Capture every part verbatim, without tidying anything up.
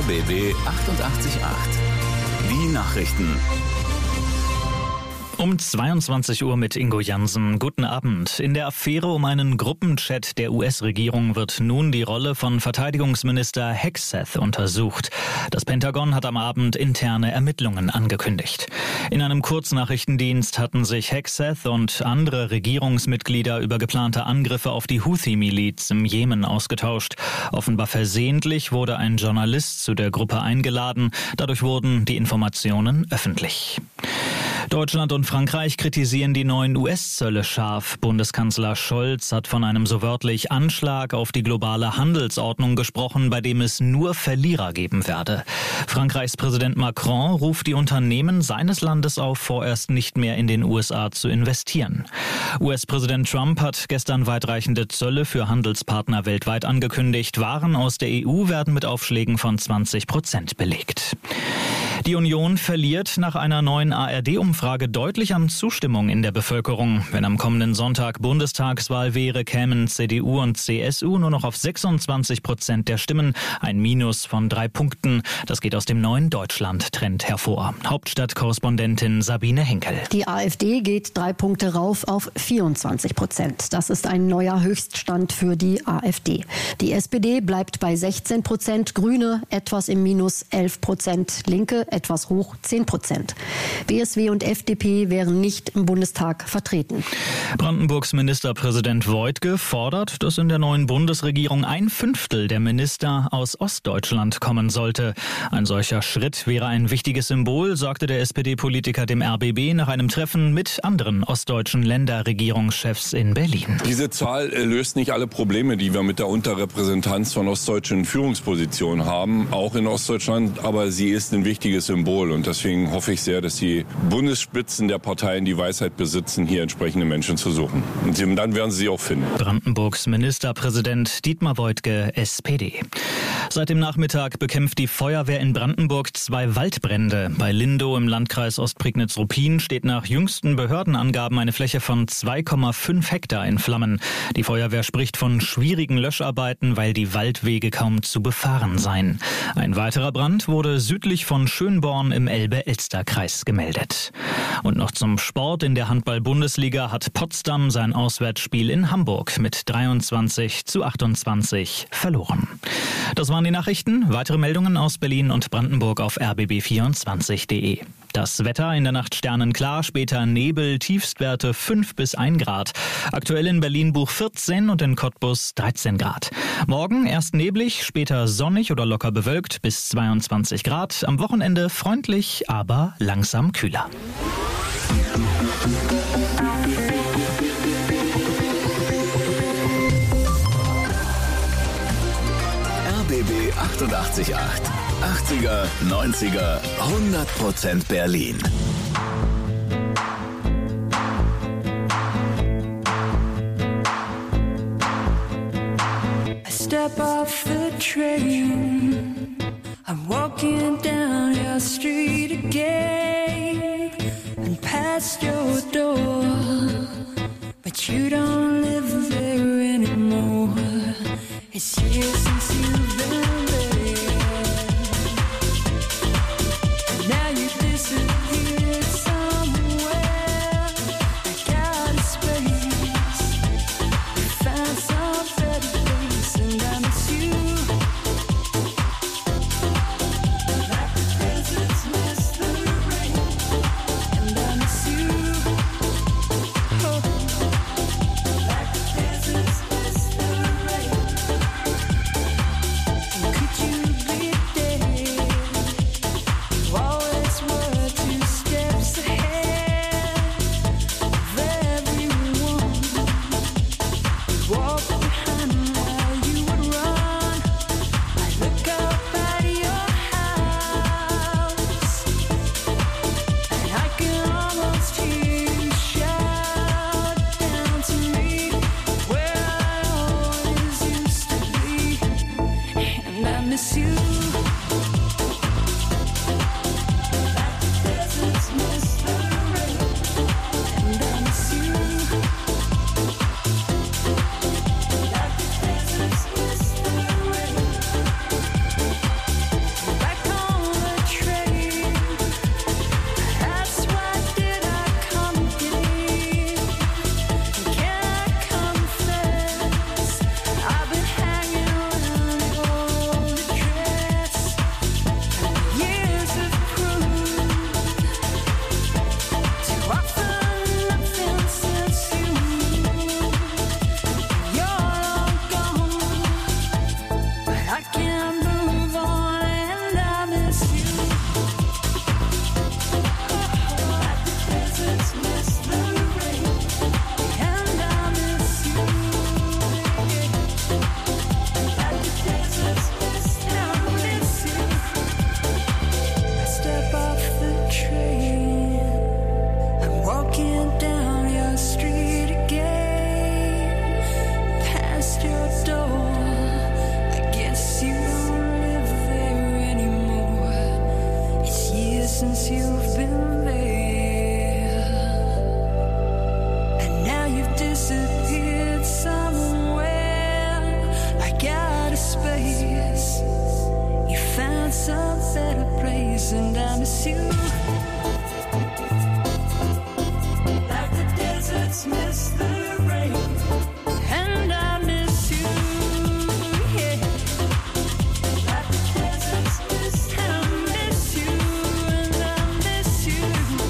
R B B achtundachtzig Komma acht. Die Nachrichten. Um zweiundzwanzig Uhr mit Ingo Jansen. Guten Abend. In der Affäre um einen Gruppenchat der U S-Regierung wird nun die Rolle von Verteidigungsminister Hegseth untersucht. Das Pentagon hat am Abend interne Ermittlungen angekündigt. In einem Kurznachrichtendienst hatten sich Hegseth und andere Regierungsmitglieder über geplante Angriffe auf die Houthi-Miliz im Jemen ausgetauscht. Offenbar versehentlich wurde ein Journalist zu der Gruppe eingeladen. Dadurch wurden die Informationen öffentlich. Deutschland und Frankreich kritisieren die neuen U S-Zölle scharf. Bundeskanzler Scholz hat von einem so wörtlich Anschlag auf die globale Handelsordnung gesprochen, bei dem es nur Verlierer geben werde. Frankreichs Präsident Macron ruft die Unternehmen seines Landes auf, vorerst nicht mehr in den U S A zu investieren. U S-Präsident Trump hat gestern weitreichende Zölle für Handelspartner weltweit angekündigt. Waren aus der E U werden mit Aufschlägen von zwanzig Prozent belegt. Die Union verliert nach einer neuen A R D-Umfrage deutlich an Zustimmung in der Bevölkerung. Wenn am kommenden Sonntag Bundestagswahl wäre, kämen C D U und C S U nur noch auf sechsundzwanzig Prozent der Stimmen, ein Minus von drei Punkten. Das geht aus dem neuen Deutschland-Trend hervor. Hauptstadtkorrespondentin Sabine Henkel. Die AfD geht drei Punkte rauf auf vierundzwanzig Prozent. Das ist ein neuer Höchststand für die AfD. Die S P D bleibt bei sechzehn Prozent, Grüne etwas im Minus elf Prozent, Linke etwas hoch zehn Prozent. B S W und F D P wären nicht im Bundestag vertreten. Brandenburgs Ministerpräsident Woidke fordert, dass in der neuen Bundesregierung ein Fünftel der Minister aus Ostdeutschland kommen sollte. Ein solcher Schritt wäre ein wichtiges Symbol, sagte der S P D-Politiker dem R B B nach einem Treffen mit anderen ostdeutschen Länderregierungschefs in Berlin. Diese Zahl löst nicht alle Probleme, die wir mit der Unterrepräsentanz von ostdeutschen Führungspositionen haben, auch in Ostdeutschland, aber sie ist ein wichtiges Symbol und deswegen hoffe ich sehr, dass die Bundesspitzen der Parteien die Weisheit besitzen, hier entsprechende Menschen zu suchen. Und dann werden sie sie auch finden. Brandenburgs Ministerpräsident Dietmar Woidke, S P D. Seit dem Nachmittag bekämpft die Feuerwehr in Brandenburg zwei Waldbrände. Bei Lindow im Landkreis Ostprignitz-Ruppin steht nach jüngsten Behördenangaben eine Fläche von zwei Komma fünf Hektar in Flammen. Die Feuerwehr spricht von schwierigen Löscharbeiten, weil die Waldwege kaum zu befahren seien. Ein weiterer Brand wurde südlich von Schönborn im Elbe-Elster-Kreis gemeldet. Und noch zum Sport. In der Handball-Bundesliga hat Potsdam sein Auswärtsspiel in Hamburg mit dreiundzwanzig zu achtundzwanzig verloren. Das waren die Nachrichten. Weitere Meldungen aus Berlin und Brandenburg auf r b b vierundzwanzig punkt de. Das Wetter in der Nacht sternenklar, später Nebel, Tiefstwerte fünf bis ein Grad. Aktuell in Berlin Buch vierzehn und in Cottbus dreizehn Grad. Morgen erst neblig, später sonnig oder locker bewölkt bis zweiundzwanzig Grad. Am Wochenende freundlich, aber langsam kühler. R B B achtundachtzig Komma acht. achtziger, neunziger, hundert Prozent Berlin. I step off the train. I'm walking down your street again and past your door, but you don't live there anymore. It's years since you've been there. Now you disappeared somewhere. I got a space. You found some better place, and I miss you. Like the deserts miss the rain, and I miss you. Oh, like the deserts miss the rain. And could you be there? You always were two steps ahead of everyone. You walk behind while you would run. I look up at your house, and I can almost hear you shout down to me where I always used to be, and I miss you. Like the deserts miss the rain, and I miss you. Like the deserts miss the rain, and days and I miss you. Like the deserts miss the rain. And I miss you, yeah. Like the deserts miss, I miss you, and I miss you.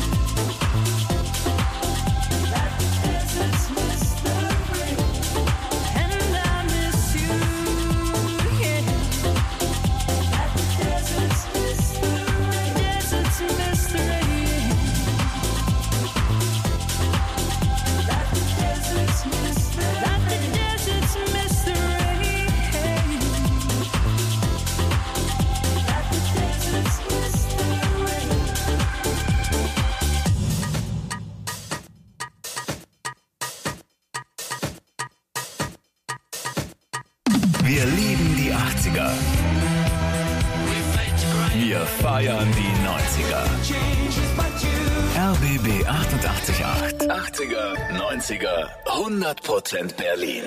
Like the deserts miss the rain. And I miss you, yeah. Like the deserts miss the rain. Deserts miss the rain. Like the deserts miss the rain. Like the deserts miss the rain. Like the deserts miss the rain. Wir lieben die achtziger. Wir feiern die neunziger. R B B achtundachtzig Komma acht. achtziger, neunziger, hundert Prozent Berlin.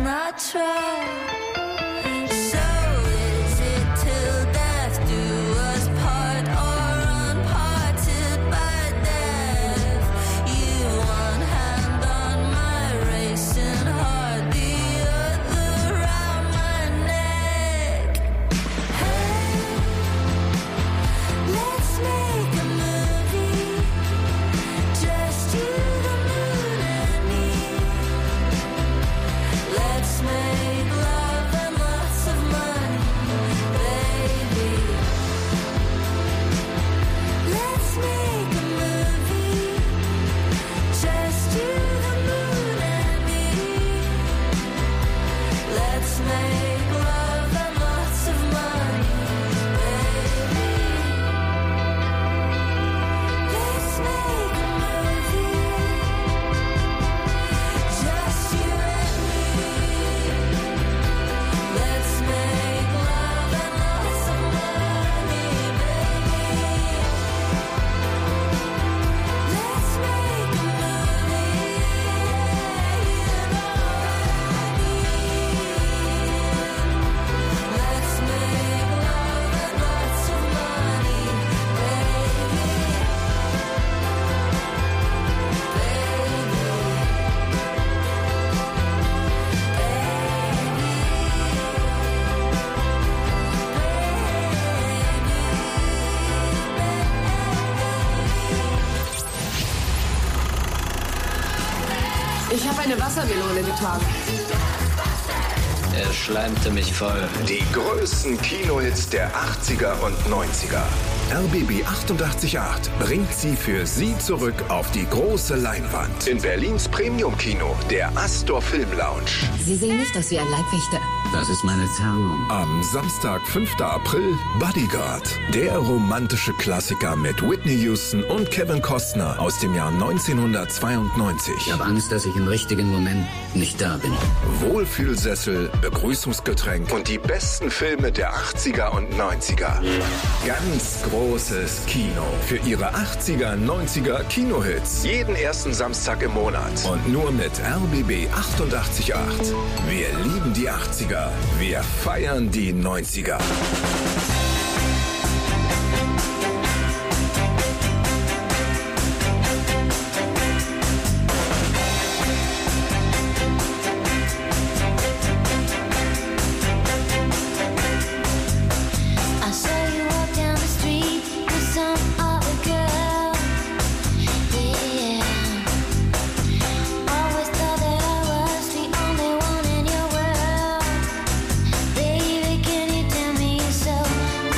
I try. So is it till death do us part or unparted by death? You one hand on my racing heart, the other around my neck. Hey, let's make a movie, just you, the moon and me. Let's make love and lots of money, baby. Let's make a movie, just you, the moon and me. Let's make love and lots of money, baby. Let's make a movie, just you and me. Let's make love and lots of money, baby. Let's make a movie, you know what I mean. Let's make love and lots of money, baby. Ich habe eine Wassermelone getragen. Er schleimte mich voll. Die größten Kinohits der achtziger und neunziger. R B B achtundachtzig Komma acht bringt sie für Sie zurück auf die große Leinwand. In Berlins Premium-Kino, der Astor Film Lounge. Sie sehen nicht aus wie ein Leibwächter. Das ist meine Tarnung. Am Samstag, fünften April, Bodyguard. Der romantische Klassiker mit Whitney Houston und Kevin Costner aus dem Jahr neunzehnhundertzweiundneunzig. Ich habe Angst, dass ich im richtigen Moment nicht da bin. Wohlfühlsessel, Begrüßungsgetränk und die besten Filme der achtziger und neunziger. Ganz großes Kino für Ihre achtziger, neunziger Kinohits. Jeden ersten Samstag im Monat. Und nur mit R B B achtundachtzig Komma acht. Wir lieben die achtziger. Wir feiern die neunziger. I saw you walk down the street with some other girl. Yeah. Always thought that I was the only one in your world. Baby, can you tell me so?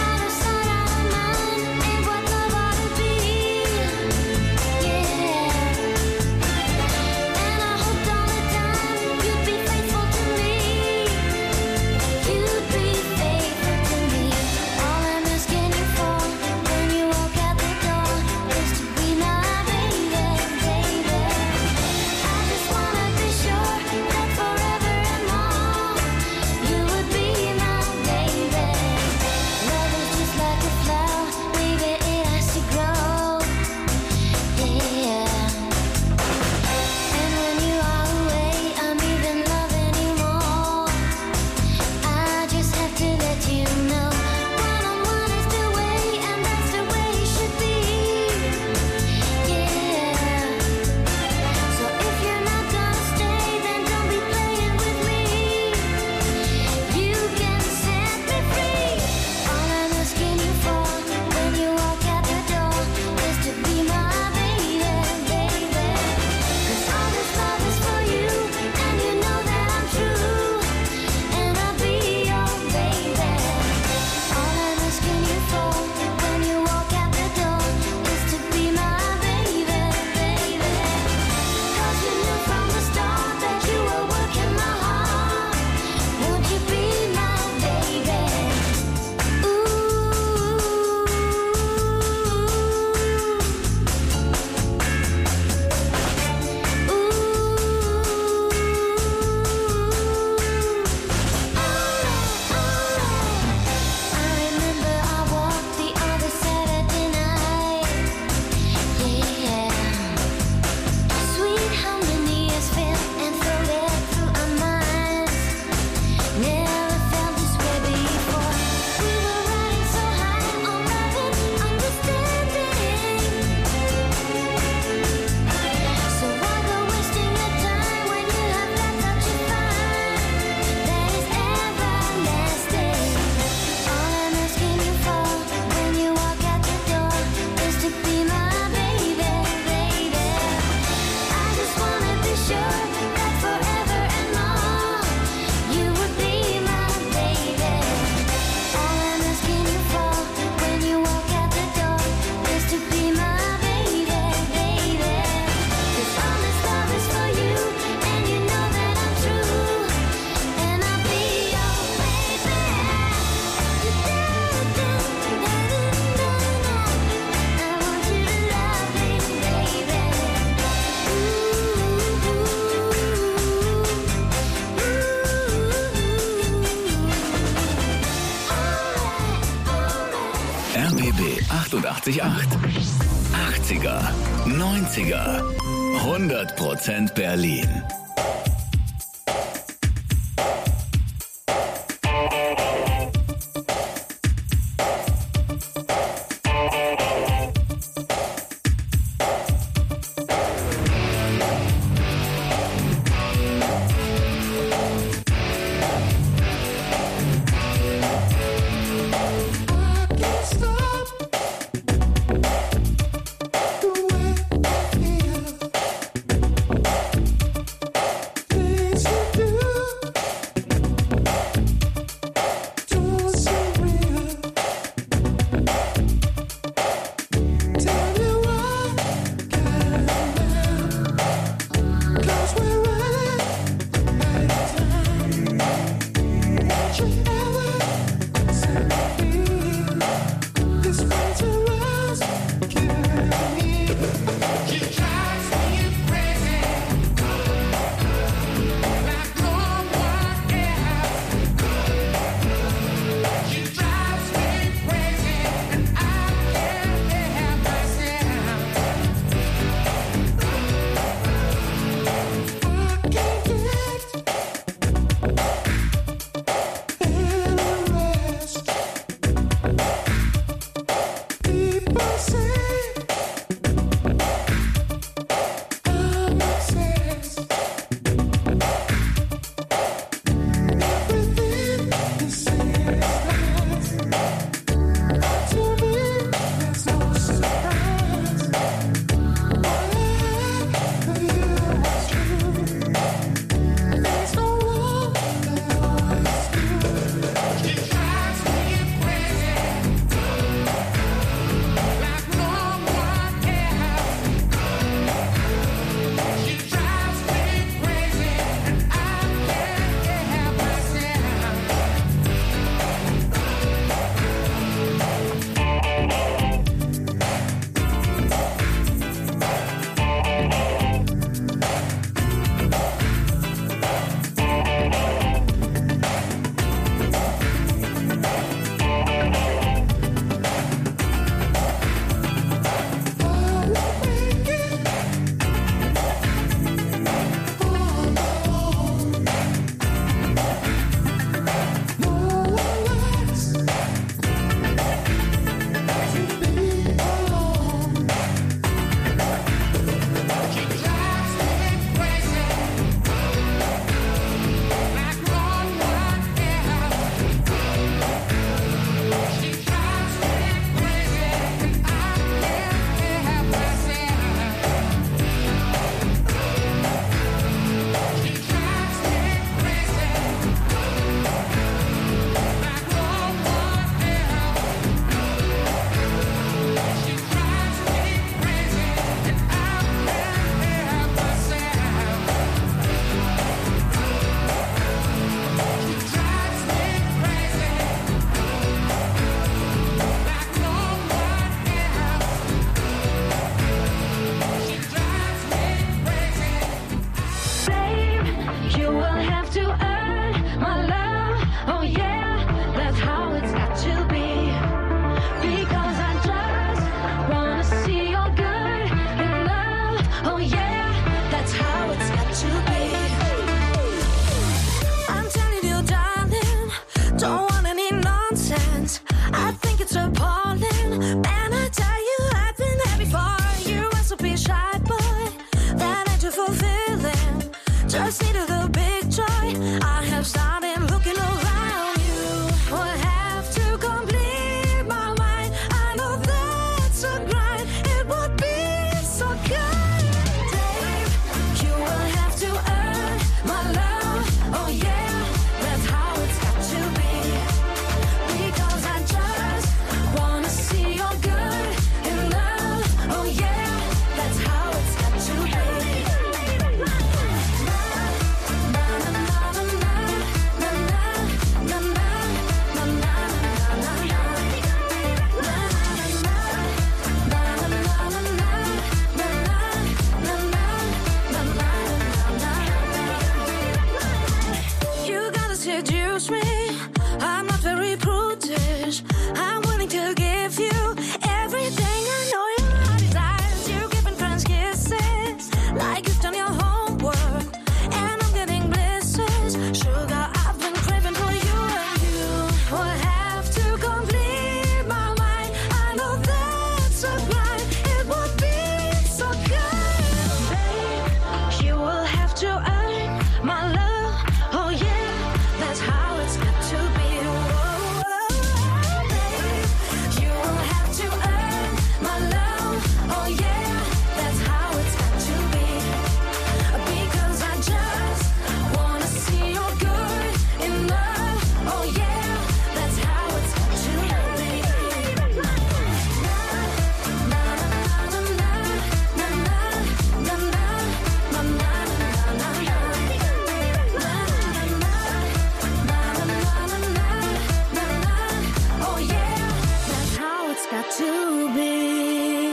achtundachtzig Komma acht. achtziger, neunziger, hundert Prozent Berlin.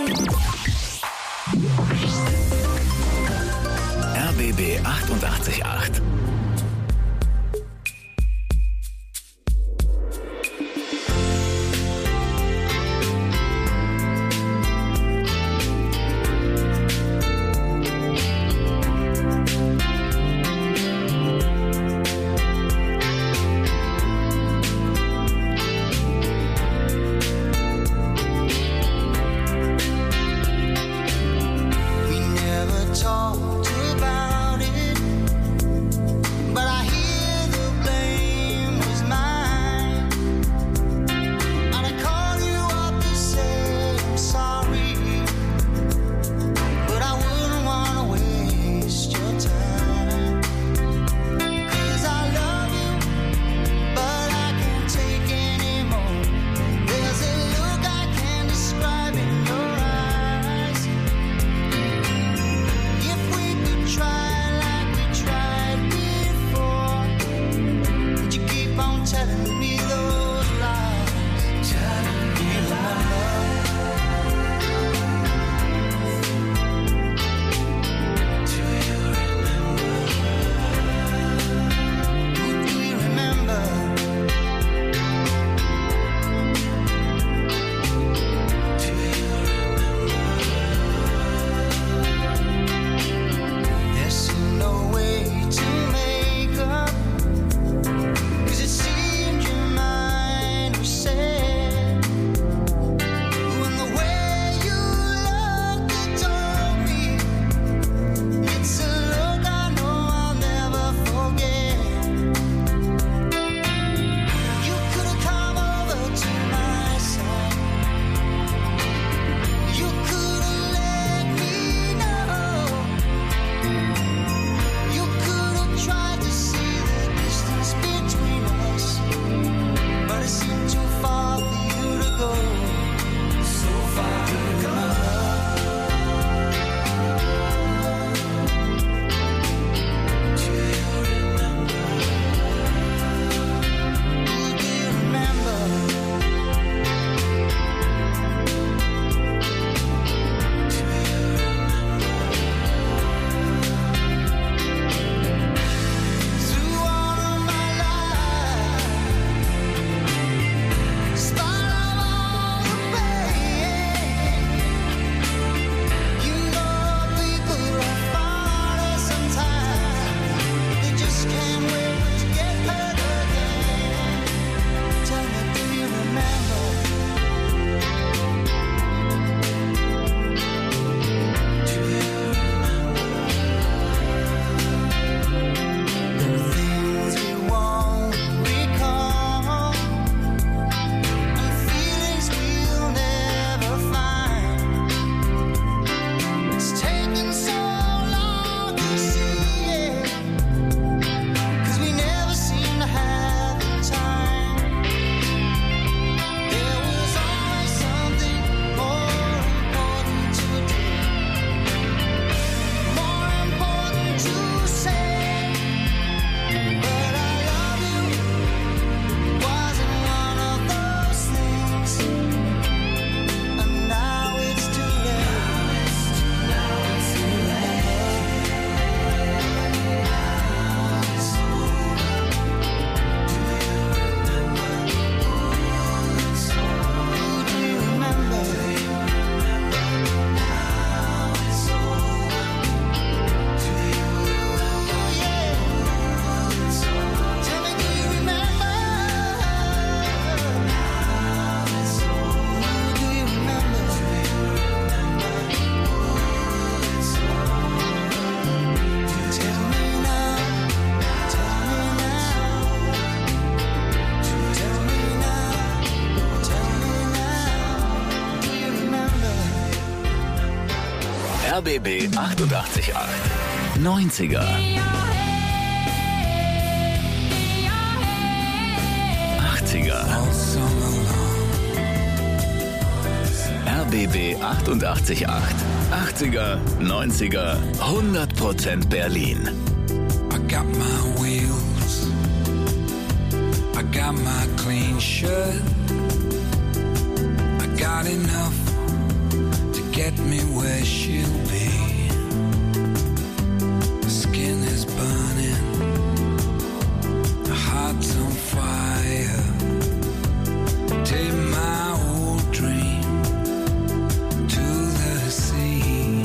R B B achtundachtzig Komma acht. R B B achtundachtzig Komma acht. neunziger. achtziger. R B B achtundachtzig Komma acht. achtziger, neunziger, hundert Prozent Berlin. I got my wheels, I got my clean shirt, I got enough to get get me where she'll be. The skin is burning, the heart's on fire. Take my old dream to the sea.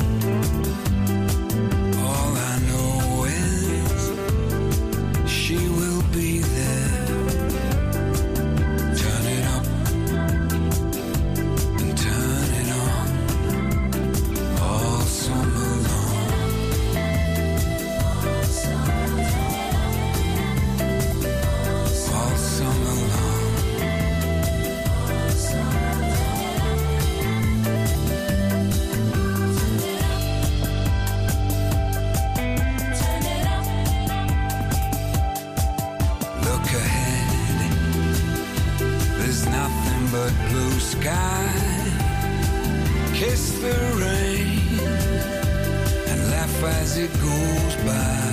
All I know is she will be there. Turn it up and turn it on all summer long. All summer long. Look ahead, there's nothing but blue sky. Kiss the rain and laugh as it goes by.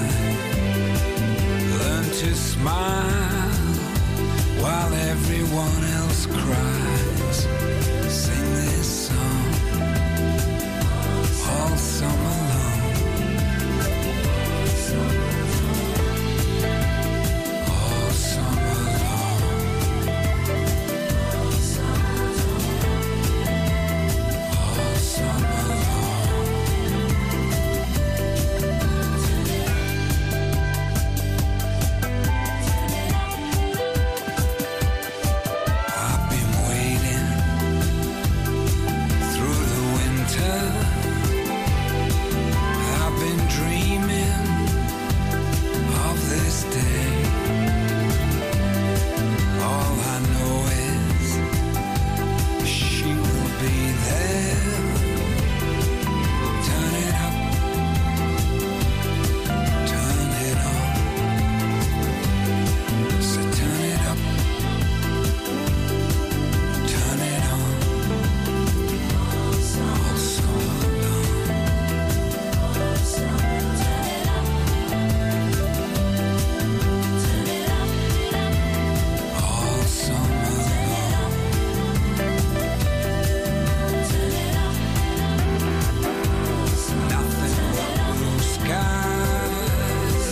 Learn to smile while everyone else cries. Sing this song all summer long. All summer long. All summer long. I've been waiting through the winter. I've been dreaming of this day. All I know is she will be there. Turn it up, turn it on. So turn it up, turn it on. All summer long. All summer long. Nothing but blue skies.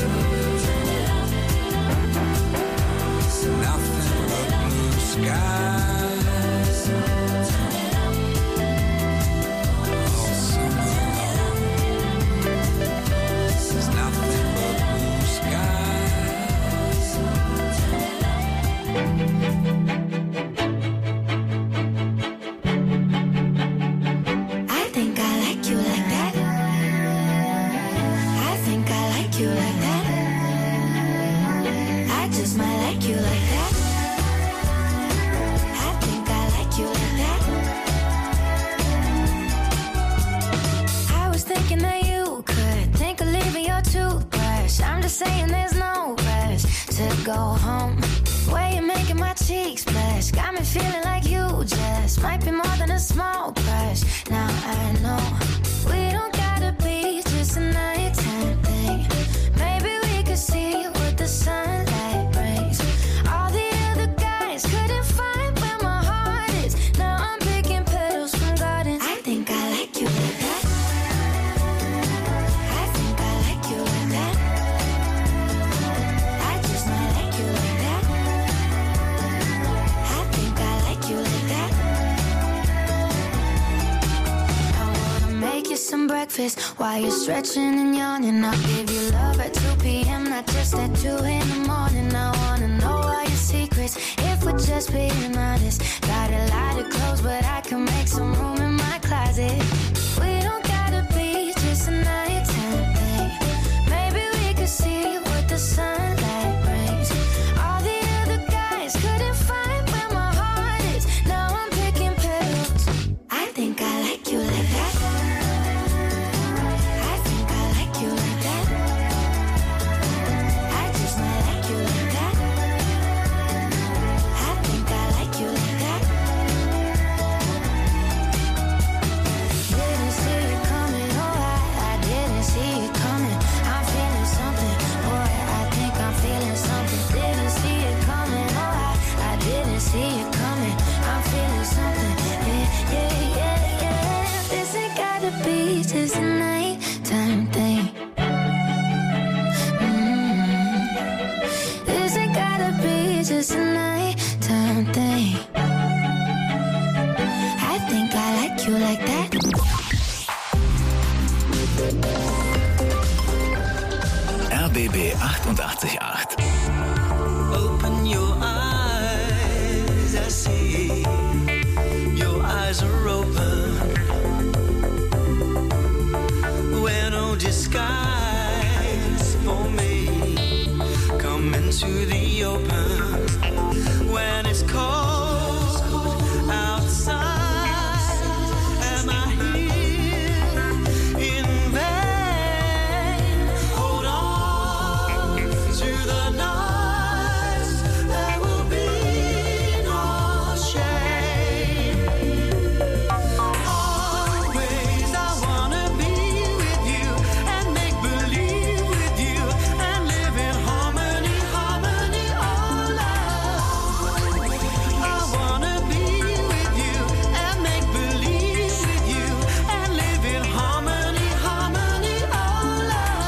Nothing but blue skies. All summer long. There's nothing but blue skies. I think I like you like that. I think I like you like that. I just might like you like that. I think I like you like that. I was thinking that you could think of leaving your toothbrush. I'm just saying there's no rush to go home. Way you're making my cheeks blush got me feeling like you just might be more than a small crush. Now I know we don't gotta be just a nighttime thing. Maybe we could see what the sunlight brings. All the other guys couldn't find where my heart is. Now I'm picking petals from gardens. I think I like you like that. I think I like you like that. I just might like you like that. I think I like you like that. I wanna make you some breakfast while you're stretching and yawning. I'll give you love at two p.m., not just at two in the morning. I wanna know all your secrets if we're just being honest. Got a lot of clothes, but I can make some room in my closet. We don't gotta be just a nighttime thing. Maybe we could see what the sunlight brings. All the other guys couldn't find where my heart is. Now I'm picking petals. I think I like you like that. I think I like you like that. I just might like you like that. I think I like you like that. You like that? R B B achtundachtzig Komma acht. Open your eyes, I see. Your eyes are open. Where no disguise for me. Come into the open. When it's cold outside, am I here in vain? Hold on to the nights. There will be no shame. Always I wanna be with you and make believe with you and live in harmony, harmony, oh love. I wanna be with you and make believe with you and live in harmony, harmony, oh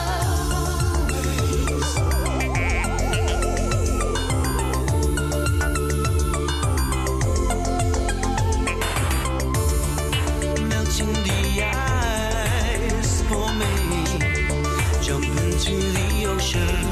melting the ice for me. Jump into the ocean.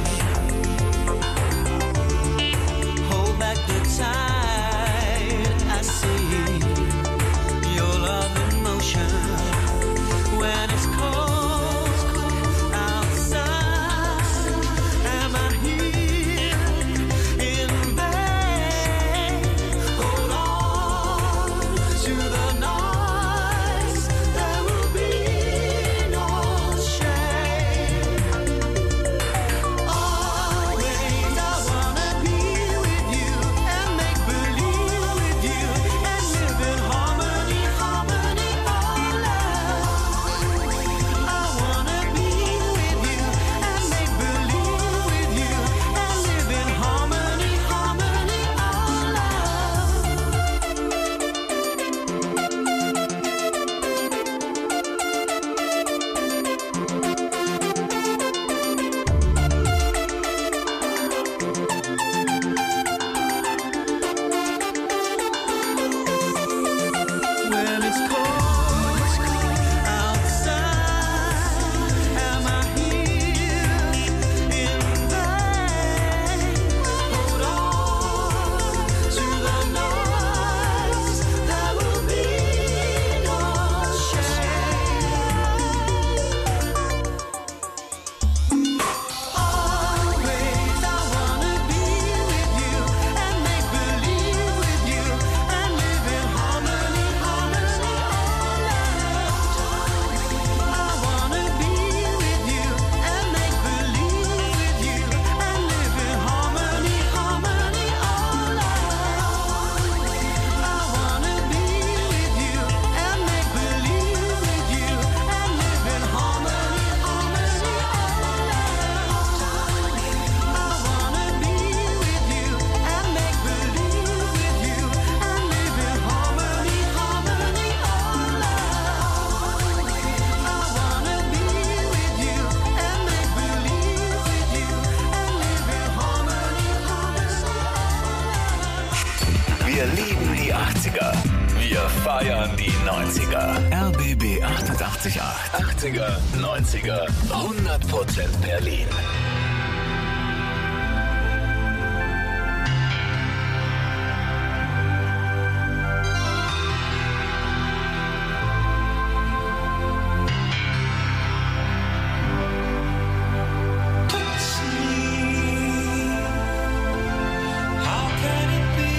Hold back the tide. I see your love in motion. When it's cold outside, am I here in vain? Hold on to the nights. There will be no shame. Always I wanna be with you and make believe with you and live in harmony, harmony, oh love. I wanna be with you and make believe with you and live in harmony, harmony, oh love. When it's cold outside, am I here in vain? Hold on to the nights. There will be no shame. Always I wanna be with you and make believe with you and live in harmony, harmony, oh love. I wanna be with you and make believe with you and live in harmony, harmony, oh love. I wanna be with you and make believe with you and live in harmony, harmony, oh love. I wanna be with you and make believe with you and live in harmony, harmony, oh love. I wanna be with you and make believe with you and live in harmony, harmony. Wir lieben die achtziger. Wir feiern die neunziger. R B B achtundachtzig Komma acht. achtziger, neunziger, hundert Prozent Berlin. How can it be?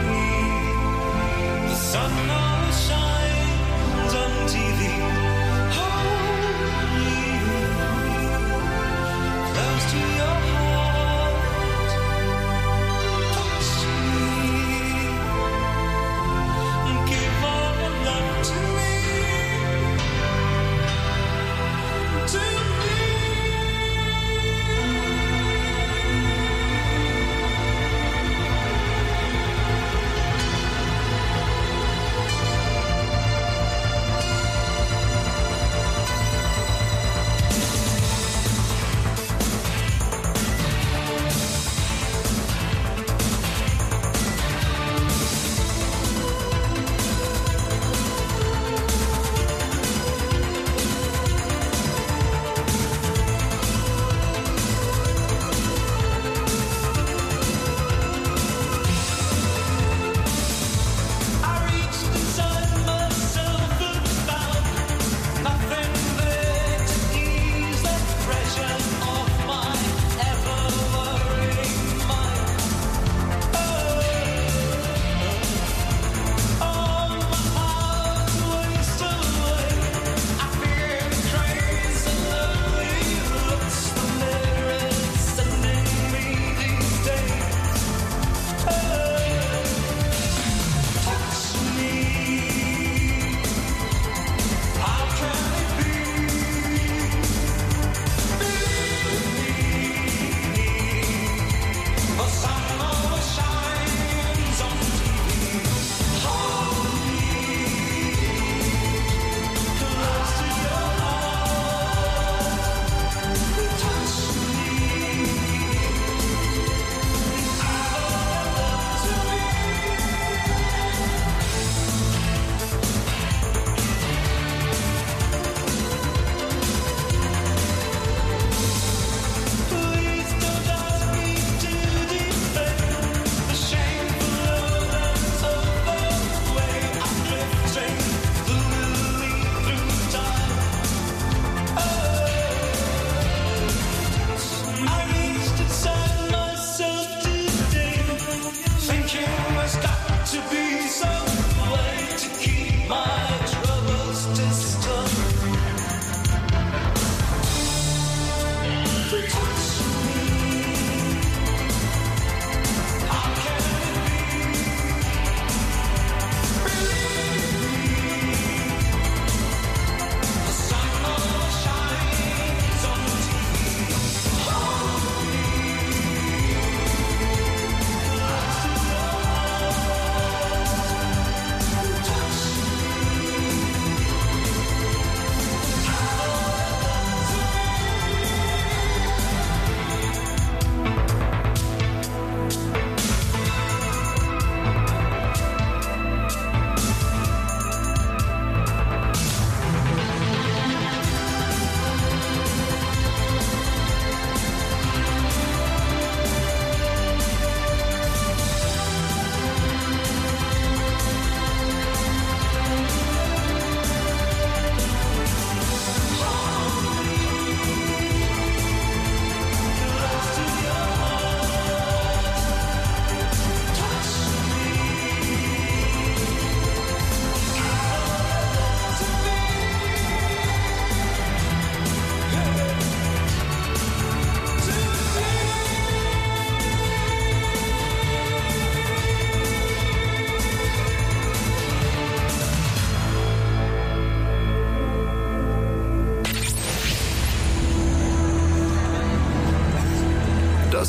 The sun always shines on T V.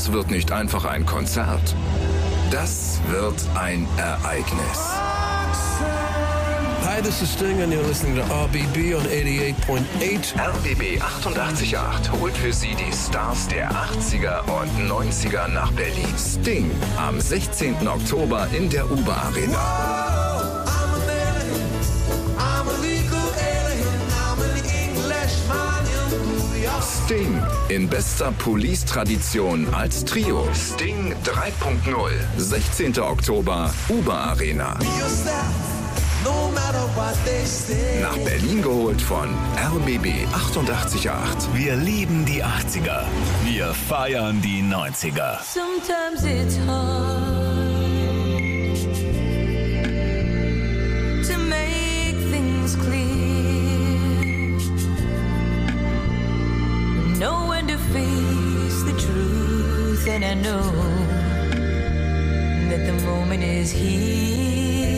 Das wird nicht einfach ein Konzert. Das wird ein Ereignis. Hi, this is Sting and you're listening to R B B on eighty-eight point eight. R B B achtundachtzig Komma acht holt für Sie die Stars der achtziger und neunziger nach Berlin. Sting am sechzehnten Oktober in der U B A Arena. Sting in bester Police-Tradition als Trio. Sting drei Punkt null. sechzehnten Oktober, U B A Arena. Nach Berlin geholt von R B B achtundachtzig Komma acht. Wir lieben die achtziger. Wir feiern die neunziger. Sometimes it's hard to make things clear. Know when to face the truth, and I know that the moment is here.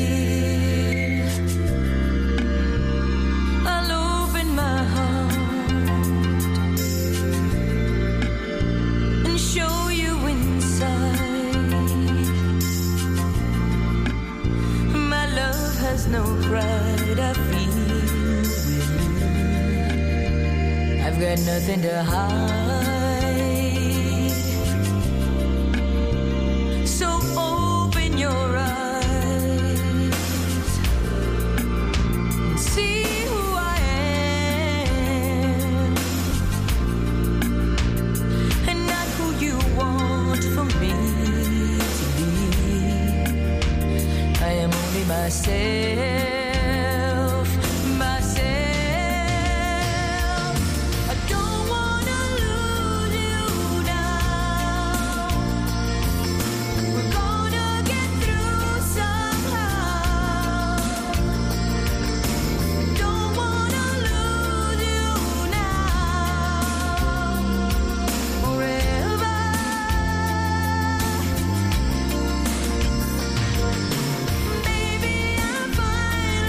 I'll open my heart and show you inside. My love has no pride, I feel with you. I've got nothing to hide. So open your eyes and see who I am, and not who you want for me to be. I am only myself, myself. I don't wanna lose you now. We're gonna get through somehow. Don't wanna lose you now. Forever. Maybe I'm fine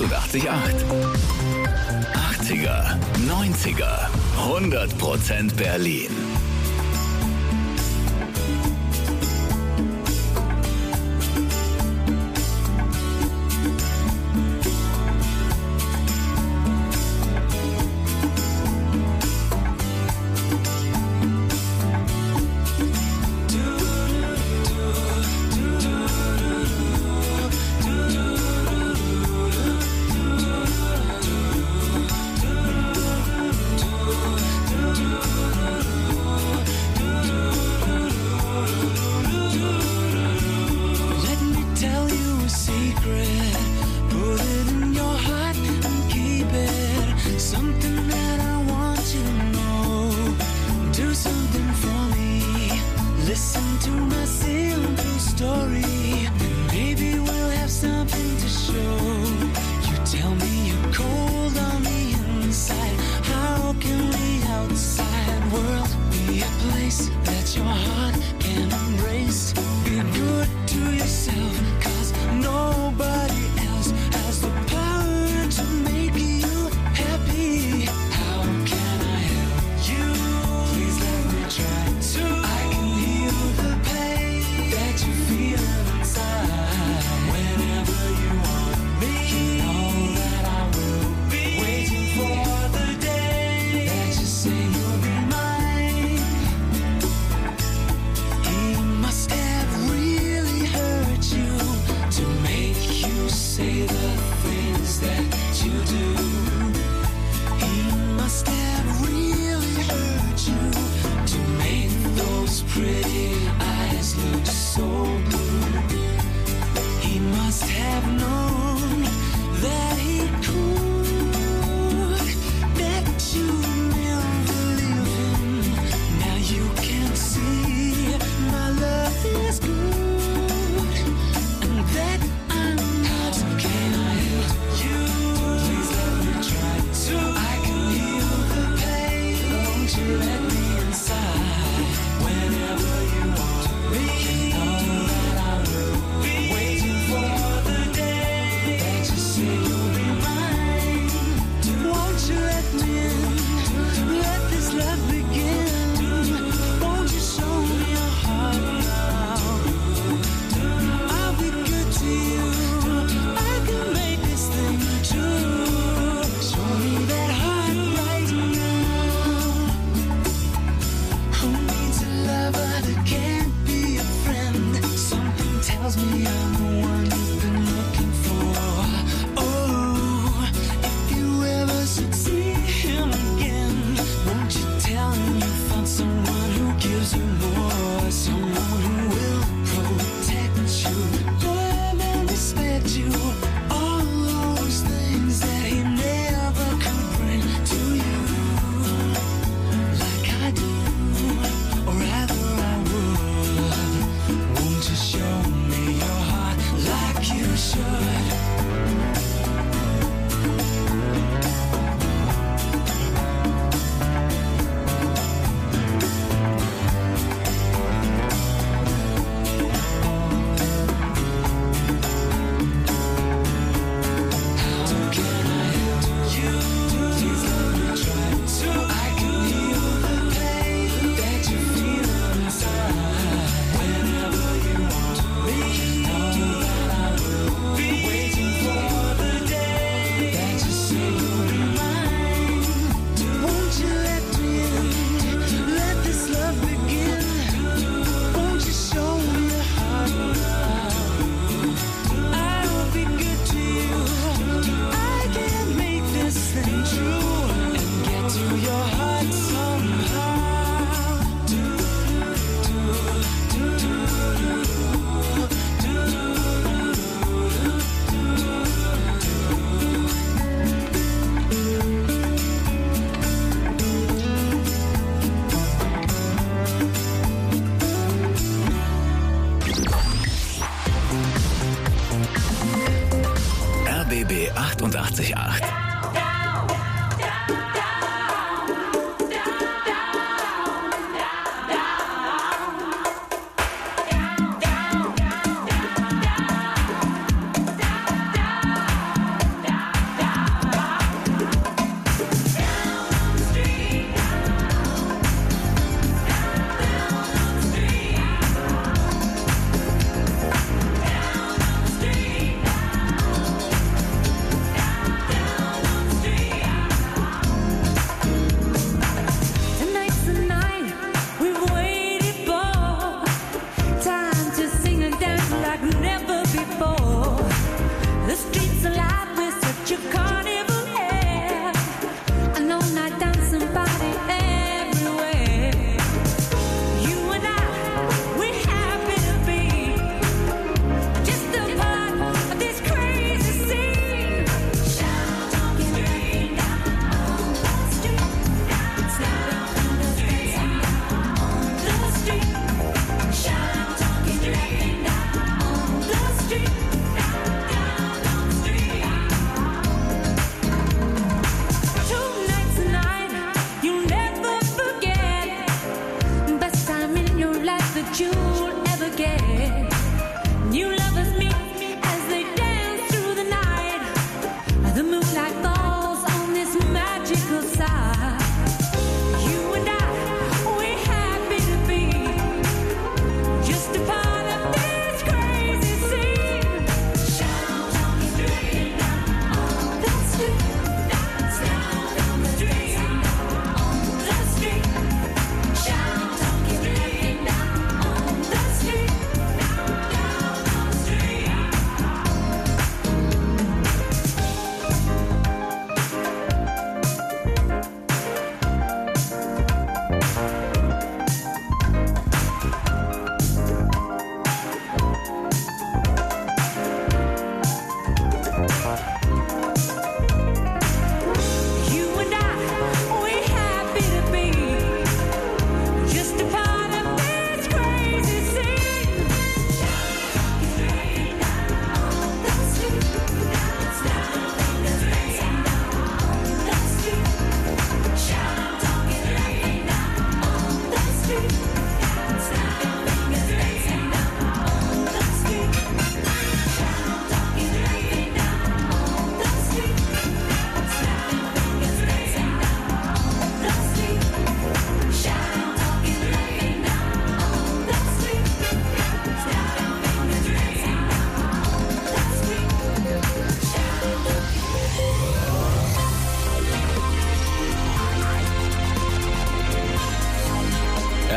achtundachtzig Komma acht. achtziger, neunziger, hundert Prozent Berlin.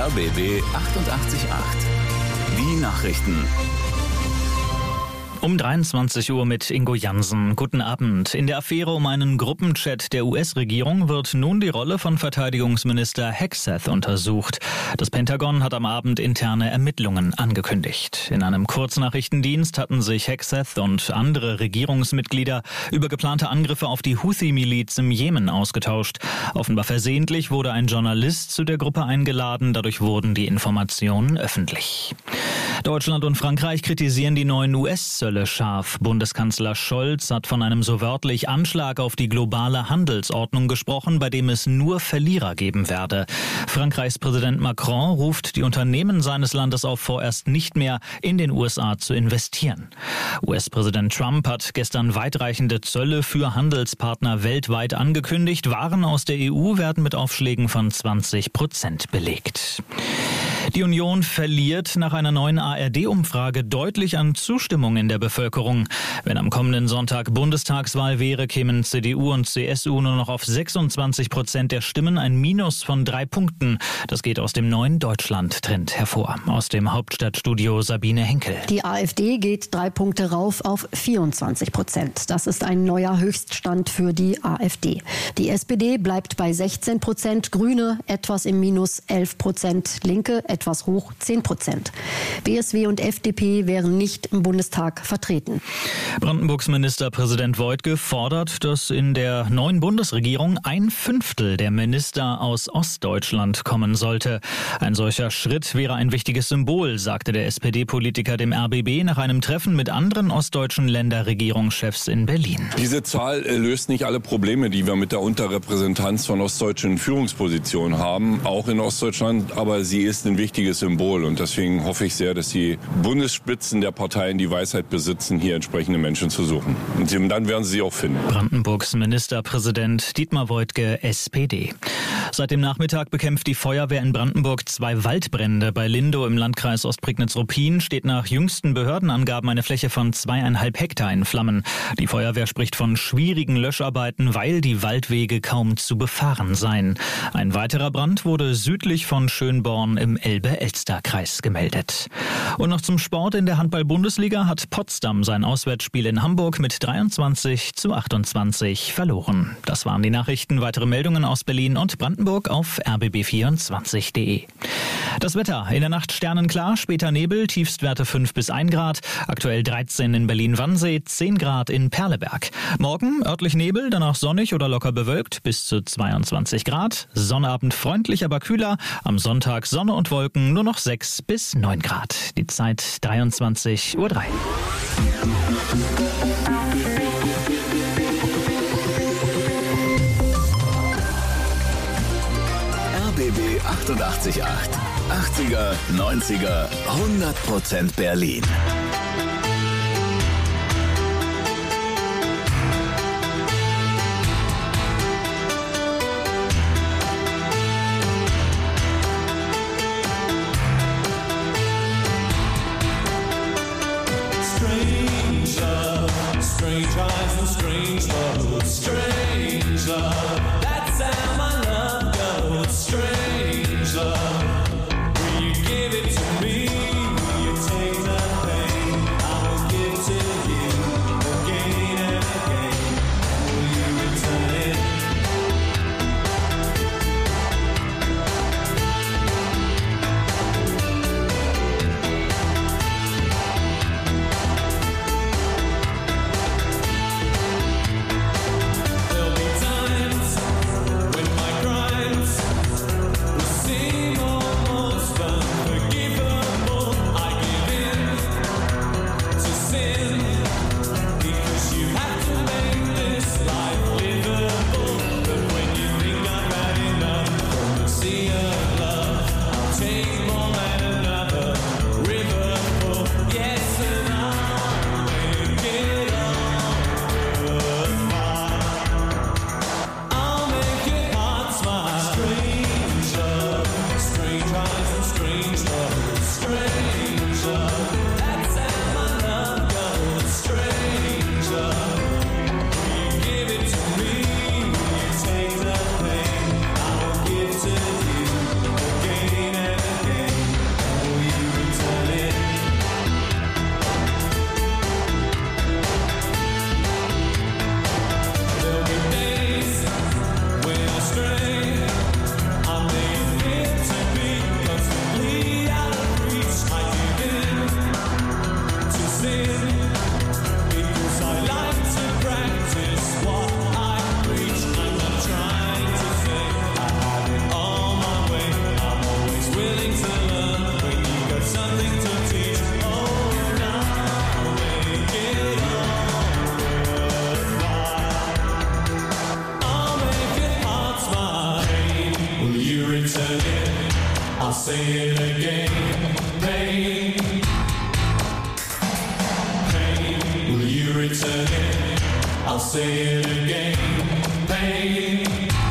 R B B achtundachtzig Komma acht. Die Nachrichten. Um dreiundzwanzig Uhr mit Ingo Jansen. Guten Abend. In der Affäre um einen Gruppenchat der U S-Regierung wird nun die Rolle von Verteidigungsminister Hegseth untersucht. Das Pentagon hat am Abend interne Ermittlungen angekündigt. In einem Kurznachrichtendienst hatten sich Hegseth und andere Regierungsmitglieder über geplante Angriffe auf die Houthi-Miliz im Jemen ausgetauscht. Offenbar versehentlich wurde ein Journalist zu der Gruppe eingeladen. Dadurch wurden die Informationen öffentlich. Deutschland und Frankreich kritisieren die neuen U S-Zölle scharf. Bundeskanzler Scholz hat von einem so wörtlich Anschlag auf die globale Handelsordnung gesprochen, bei dem es nur Verlierer geben werde. Frankreichs Präsident Macron ruft die Unternehmen seines Landes auf, vorerst nicht mehr in den U S A zu investieren. U S-Präsident Trump hat gestern weitreichende Zölle für Handelspartner weltweit angekündigt. Waren aus der E U werden mit Aufschlägen von zwanzig Prozent belegt. Die Union verliert nach einer neuen A R D-Umfrage deutlich an Zustimmung in der Bevölkerung. Wenn am kommenden Sonntag Bundestagswahl wäre, kämen C D U und C S U nur noch auf sechsundzwanzig Prozent der Stimmen, ein Minus von drei Punkten. Das geht aus dem neuen Deutschland-Trend hervor. Aus dem Hauptstadtstudio Sabine Henkel. Die AfD geht drei Punkte rauf auf vierundzwanzig Prozent. Das ist ein neuer Höchststand für die AfD. Die S P D bleibt bei sechzehn Prozent, Grüne etwas im Minus elf Prozent, Linke etwas hoch zehn Prozent. B S W und F D P wären nicht im Bundestag vertreten. Brandenburgs Ministerpräsident Woidke fordert, dass in der neuen Bundesregierung ein Fünftel der Minister aus Ostdeutschland kommen sollte. Ein solcher Schritt wäre ein wichtiges Symbol, sagte der S P D-Politiker dem R B B nach einem Treffen mit anderen ostdeutschen Länderregierungschefs in Berlin. Diese Zahl löst nicht alle Probleme, die wir mit der Unterrepräsentanz von ostdeutschen Führungspositionen haben, auch in Ostdeutschland, aber sie ist ein wichtiges Symbol und deswegen hoffe ich sehr, dass die Bundesspitzen der Parteien die Weisheit besitzen, hier entsprechende Menschen zu suchen. Und dann werden sie sie auch finden. Brandenburgs Ministerpräsident Dietmar Woidke, S P D. Seit dem Nachmittag bekämpft die Feuerwehr in Brandenburg zwei Waldbrände. Bei Lindow im Landkreis Ostprignitz-Ruppin steht nach jüngsten Behördenangaben eine Fläche von zweieinhalb Hektar in Flammen. Die Feuerwehr spricht von schwierigen Löscharbeiten, weil die Waldwege kaum zu befahren seien. Ein weiterer Brand wurde südlich von Schönborn im Elbe-Elster-Kreis gemeldet. Und noch zum Sport. In der Handball-Bundesliga hat Potsdam sein Auswärtsspiel in Hamburg mit dreiundzwanzig zu achtundzwanzig verloren. Das waren die Nachrichten. Weitere Meldungen aus Berlin und Brandenburg auf r b b vierundzwanzig punkt d e. Das Wetter. In der Nacht sternenklar, später Nebel, Tiefstwerte fünf bis ein Grad. Aktuell dreizehn in Berlin-Wannsee, zehn Grad in Perleberg. Morgen örtlich Nebel, danach sonnig oder locker bewölkt, bis zu zweiundzwanzig Grad. Sonnabend freundlich, aber kühler. Am Sonntag Sonne und Wolken, nur noch sechs bis neun Grad. Die Zeit dreiundzwanzig Uhr drei. R B B achtundachtzig Komma acht. achtziger, neunziger, hundert Prozent Berlin. Strange eyes and strange love, strange love. That's how my love goes, strange love. Will you give it to me? Will you take the pain? I will give to you again and again. Will you return it? There'll be times return it? I'll say it again. Pain, pain, will you return it? I'll say it again. Pain,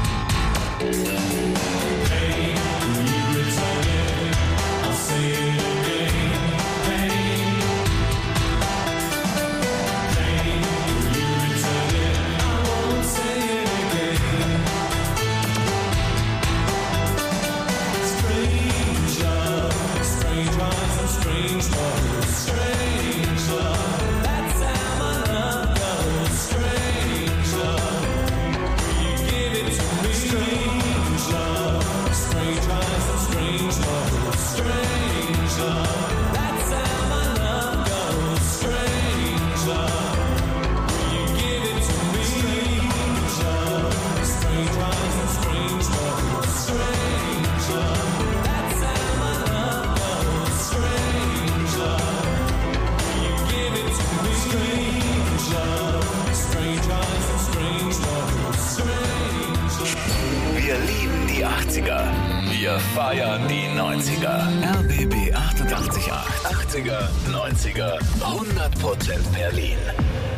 pain, will you return it? I'll say it again. Pain, pain, will you return it? I won't say it again. Strange love, strange rise and strange love, strange love. That's how my love goes. Strange love, will you give it to me? Strange love, strange rise and strange love, strange love. That's how my love goes. Strange love, will you give it to me? Strange love, strange rise and strange love, strange love. That's how my love goes. Strange love, will you give it to me? Strange love, strange rise and strange love, strange love. Wir lieben die achtziger. Wir feiern die neunziger. R B B achtundachtzig Komma acht. achtziger, neunziger, hundert Prozent Berlin.